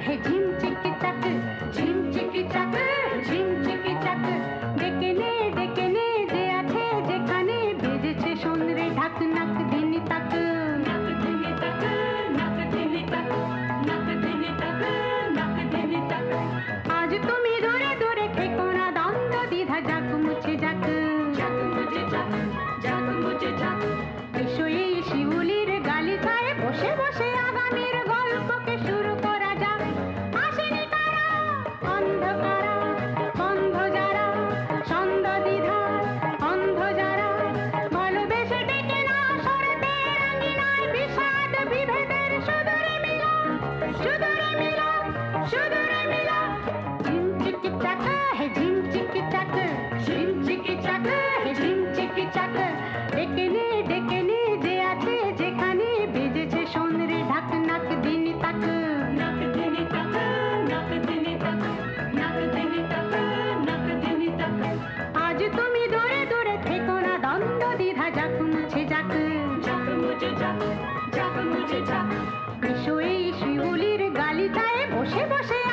হে ঝিমচিকি চাক, ঝিমচিকি চাক, ঝিমচিকি চাক। ডেকে নে যে আছে যেখানে, বেজেছে সন্ধ্যে ঢাক নাক দিনি তাক। নাক দিনি তাক, নাক দিনি তাক, নাক দিনি তাক, নাক দিনি তাক। আজ তুমি দূরে দূরে থেকো না, দ্বন্দ্ব দ্বিধা যাক মুছে যাক, যাক মুছে যাক, যাক মুছে যাক। এসো এই শিউলির গালিচায় বসে বসে আগামীর গল্পকে শুরু করা যাক। আসেনি কারা অন্ধকারা, বন্ধ যারা সন্ধ্যা দ্বিধা, অন্ধ যারা ভালোবেসে ডেকে না সরতে রাঙিনায় বিষাদ বিভেদের সুদূরে মিলন, সুদূরে মিলন, সুদূরে মিলন। ঝিমচিকি চাক, হে ঝিমচিকি চাক, ঝিমচিকি চাক, হে ঝিমচিকি চাক। ডেকে নে যে আছে যেখানে, বেজেছে সন্ধ্যে ঢাক নাক দিনি তাক। নাক দিনি তাক, নাক দিনি তাক, নাক দিনি তাক, নাক দিনি তাক। আজ তুমি দূরে দূরে থেকো না, দ্বন্দ্ব দ্বিধা যাক মুছে যাক, যাক মুছে যাক, যাক মুছে যাক। এসো এই শিউলির গালিচায় বসে বসে